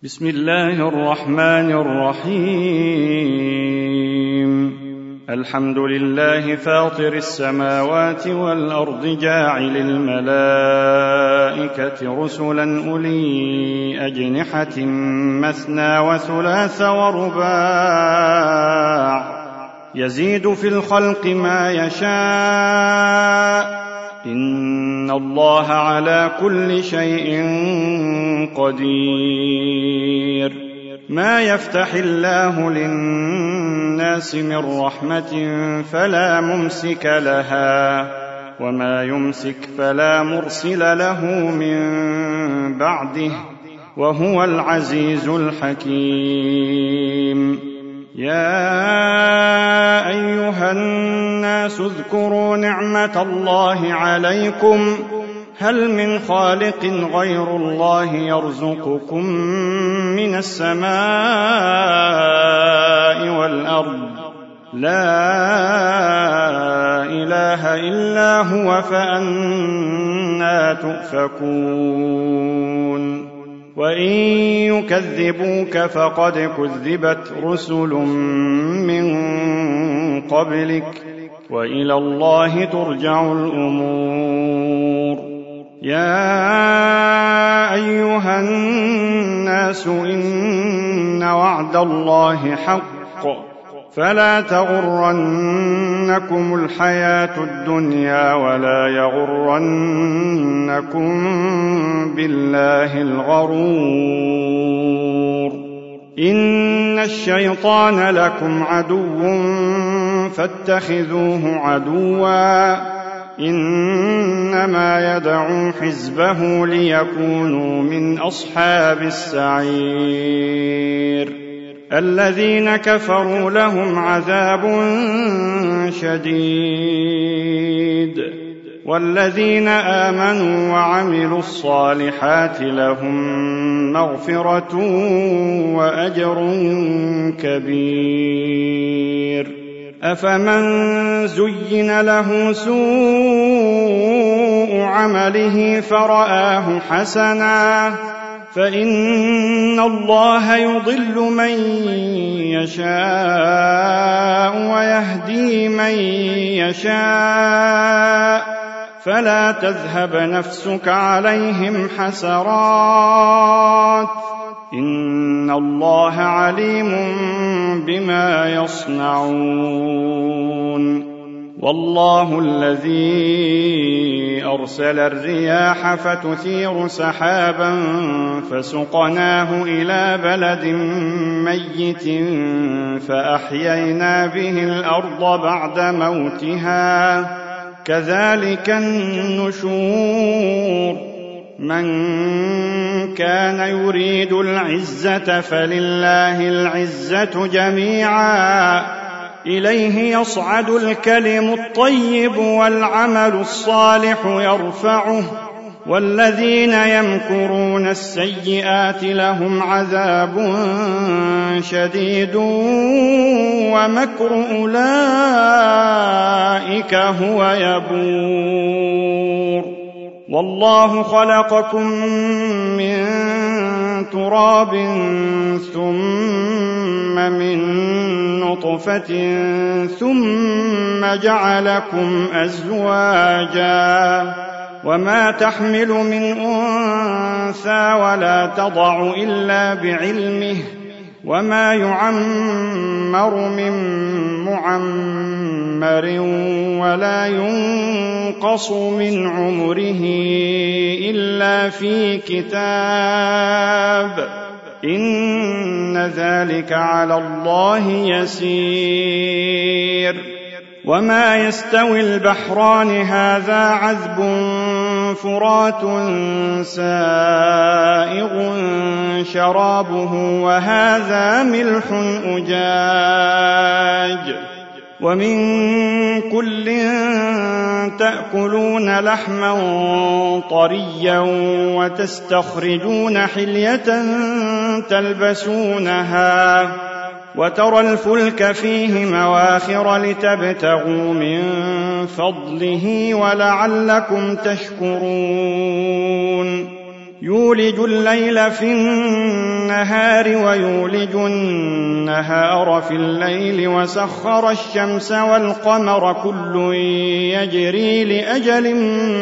بسم الله الرحمن الرحيم. الحمد لله فاطر السماوات والأرض جاعل الملائكة رسلا أولي أجنحة مثنى وثلاث ورباع يزيد في الخلق ما يشاء إن الله على كل شيء قدير. ما يفتح الله للناس من رحمة فلا ممسك لها وما يمسك فلا مرسل له من بعده وهو العزيز الحكيم. يا أيها الناس اذكروا نعمة الله عليكم هل من خالق غير الله يرزقكم من السماء والأرض لا إله إلا هو فأنى تؤفكون. وإن يكذبوك فقد كذبت رسل من قبلك وإلى الله ترجع الأمور. يا أيها الناس إن وعد الله حق فلا تغرنكم الحياة الدنيا ولا يغرنكم بالله الغرور. إن الشيطان لكم عدو فاتخذوه عدوا إنما يدعو حزبه ليكونوا من أصحاب السعير. الذين كفروا لهم عذاب شديد والذين آمنوا وعملوا الصالحات لهم مغفرة وأجر كبير. أفمن زين له سوء عمله فرآه حسنا فإن الله يضل من يشاء ويهدي من يشاء فلا تذهب نفسك عليهم حسرات إن الله عليم بما يصنعون. والله الذي أرسل الرياح فتثير سحابا فسقناه إلى بلد ميت فأحيينا به الأرض بعد موتها كذلك النشور. من كان يريد العزة فلله العزة جميعا إليه يصعد الكلم الطيب والعمل الصالح يرفعه والذين يمكرون السيئات لهم عذاب شديد ومكر أولئك هو يبور. والله خلقكم من تراب ثم من نطفة ثم جعلكم أزواجا وما تحمل من أنثى ولا تضع إلا بعلمه وما يعمر من معمر ولا ينقص من عمره إلا في كتاب إن ذلك على الله يسير. وما يستوي البحران هذا عذب فرات سائغ شرابه وهذا ملح أجاج ومن كل تأكلون لحما طريا وتستخرجون حلية تلبسونها وترى الفلك فيه مواخر لتبتغوا من فضله ولعلكم تشكرون. يولج الليل في النهار ويولج النهار في الليل وسخر الشمس والقمر كل يجري لأجل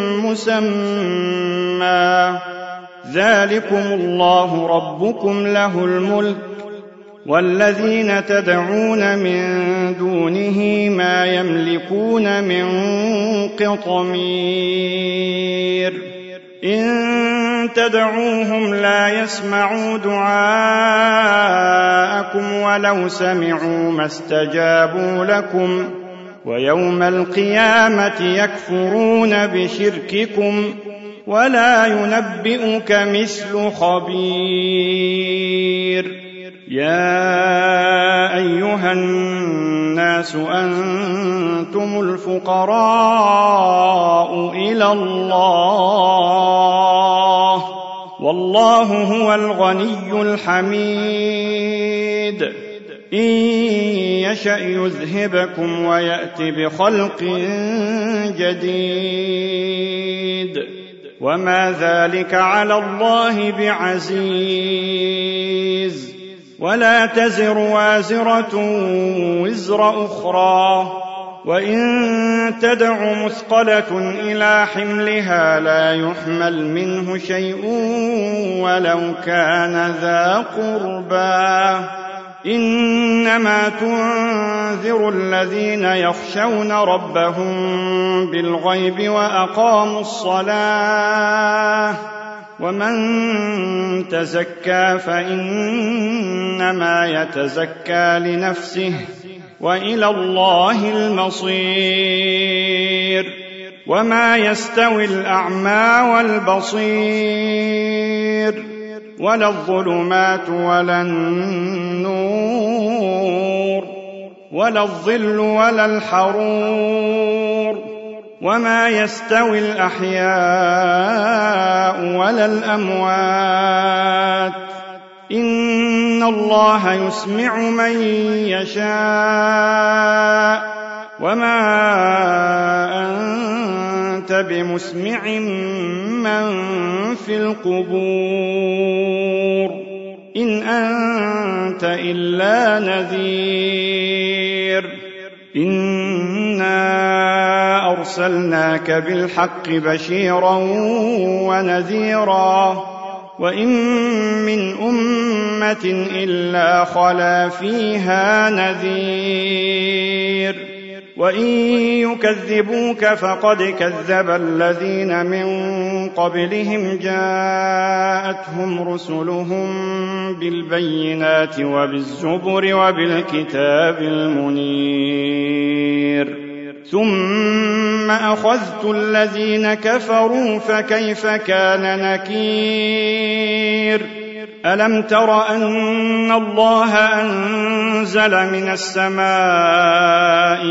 مسمى ذلكم الله ربكم له الملك والذين تدعون من دونه ما يملكون من قطمير إن تدعوهم لا يسمعوا دعاءكم ولو سمعوا ما استجابوا لكم ويوم القيامة يكفرون بشرككم ولا ينبئك مثل خبير يا أيها الناس أنتم الفقراء إلى الله والله هو الغني الحميد إن يشأ يذهبكم ويأت بخلق جديد وما ذلك على الله بعزيز ولا تزر وازرة وزر أخرى وإن تدع مثقلة إلى حملها لا يحمل منه شيء ولو كان ذا قربى إنما تنذر الذين يخشون ربهم بالغيب وأقاموا الصلاة ومن تزكى فإنما يتزكى لنفسه وإلى الله المصير وما يستوي الأعمى والبصير ولا الظلمات ولا النور ولا الظل ولا الحرور وما يستوي الأحياء ولا الأموات إن الله يسمع من يشاء وما أنت بمسمع من في القبور إن أنت إلا نذير إنا أرسلناك بالحق بشيرا ونذيرا وإن من أمة إلا خلا فيها نذير وإن يكذبوك فقد كذب الذين من قبلهم جاءتهم رسلهم بالبينات وبالزبر وبالكتاب المنير ثم أخذت الذين كفروا فكيف كان نكير ألم تر أن الله أنزل من السماء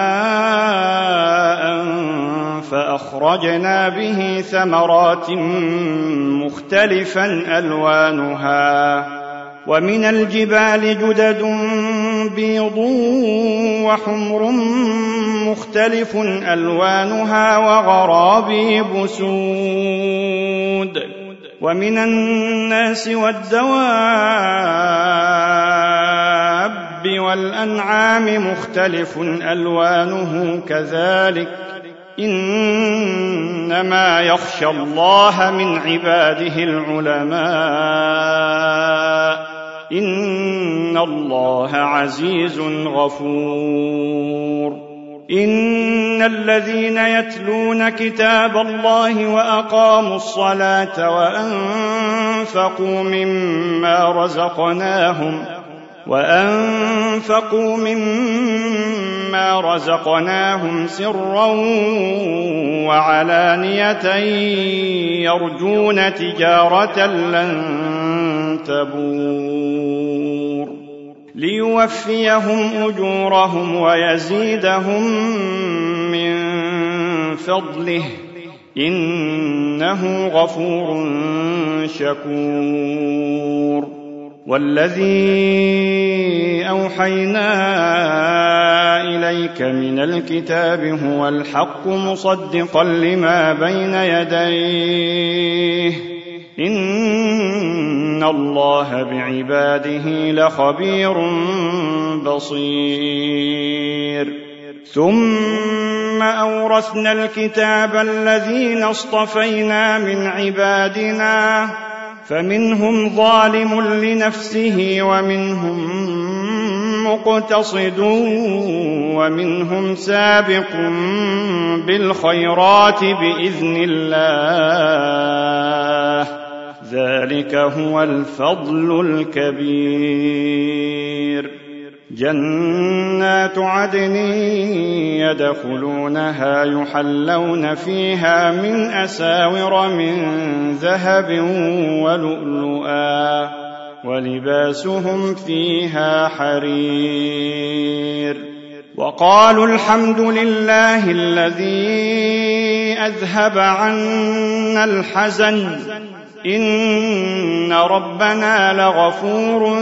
ماء فأخرجنا به ثمرات مختلفا ألوانها ومن الجبال جدد بيض وحمر مختلف ألوانها وغرابيب سود ومن الناس والدواب والأنعام مختلف ألوانه كذلك إنما يخشى الله من عباده العلماء إن الله عزيز غفور إن الذين يتلون كتاب الله وأقاموا الصلاة وأنفقوا مما رزقناهم سرا وعلانية يرجون تجارة لن تبور ليوفيهم أجورهم ويزيدهم من فضله إنه غفور شكور والذي أوحينا إليك من الكتاب هو الحق مصدقا لما بين يديه إن الله بعباده لخبير بصير. ثم أورثنا الكتاب الذين اصطفينا من عبادنا فمنهم ظالم لنفسه ومنهم مقتصد ومنهم سابق بالخيرات بإذن الله ذلك هو الفضل الكبير. جنات عدن يدخلونها يحلون فيها من أساور من ذهب ولؤلؤا ولباسهم فيها حرير. وقالوا الحمد لله الذي أذهب عنا الحزن إن ربنا لغفور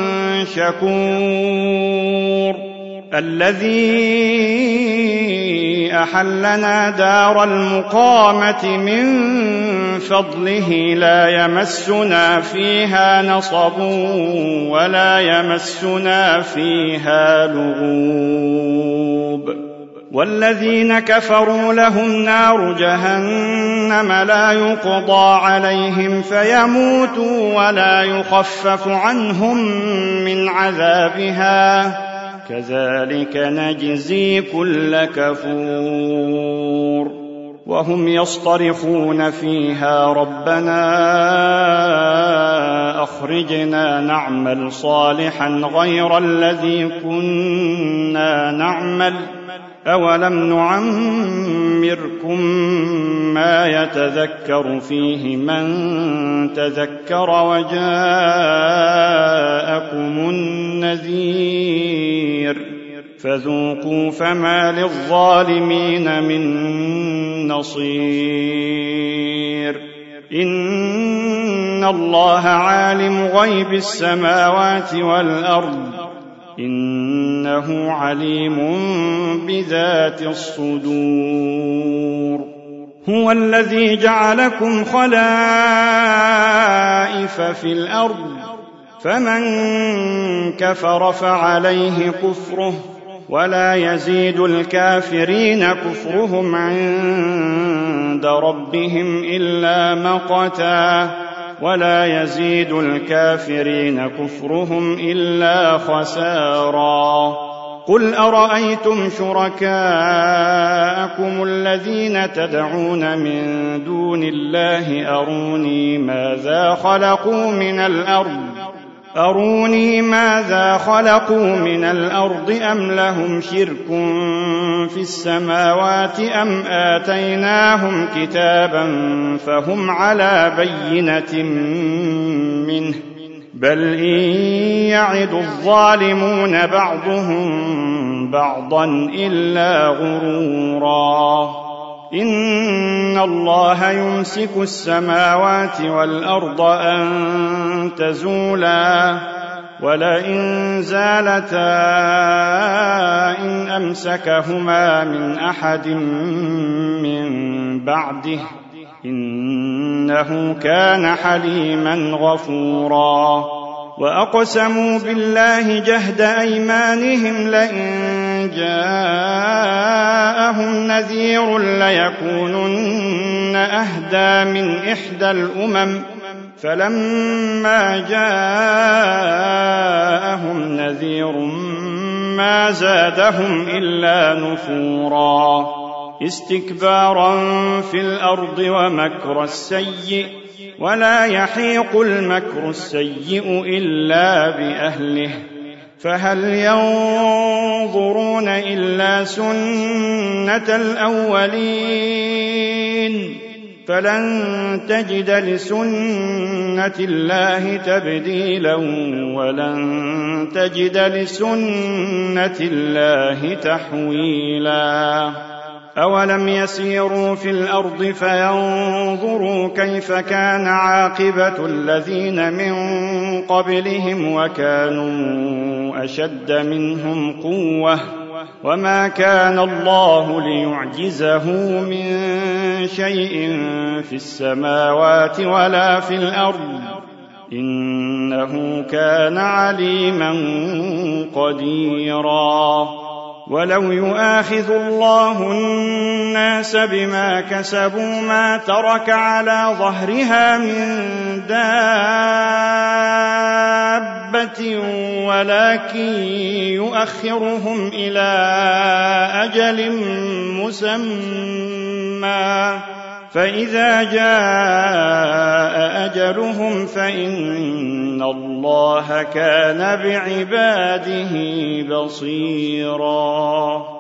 شكور. الذي أحلنا دار المقامة من فضله لا يمسنا فيها نصب ولا يمسنا فيها لغوب. والذين كفروا لهم نار جهنم لا يقضى عليهم فيموتوا ولا يخفف عنهم من عذابها كذلك نجزي كل كفور. وهم يصطرخون فيها ربنا أخرجنا نعمل صالحا غير الذي كنا نعمل أولم نعمركم ما يتذكر فيه من تذكر وجاءكم النذير فذوقوا فما للظالمين من نصير. إن الله عالم غيب السماوات والأرض إنه عليم بذات الصدور. هو الذي جعلكم خلائف في الأرض فمن كفر فعليه كفره ولا يزيد الكافرين كفرهم عند ربهم إلا مقتا ولا يزيد الكافرين كفرهم إلا خسارا. قل أرأيتم شركاءكم الذين تدعون من دون الله أروني ماذا خلقوا من الأرض أم لهم شرك في السماوات أم آتيناهم كتابا فهم على بينة منه بل إن يعد الظالمون بعضهم بعضا إلا غرورا. إن الله يمسك السماوات والأرض أن تزولا ولئن زالتا إن أمسكهما من أحد من بعده إنه كان حليما غفورا. وأقسموا بالله جهد أيمانهم لئن جاءهم نذير ليكونن أهدى من إحدى الأمم فلما جاءهم نذير ما زادهم إلا نفورا استكبارا في الأرض ومكر السيء ولا يحيق المكر السيء إلا بأهله فهل ينظرون إلا سنة الأولين فلن تجد لسنة الله تبديلا ولن تجد لسنة الله تحويلا. أولم يسيروا في الأرض فينظروا كيف كان عاقبة الذين من قبلهم وكانوا أشد منهم قوة وما كان الله ليعجزه من شيء في السماوات ولا في الأرض إنه كان عليما قديرا ولو يؤاخذ الله الناس بما كسبوا ما ترك على ظهرها من دابة ولكن يؤخرهم إلى أجل مسمى فإذا جاء أجلهم فإن الله كان بعباده بصيراً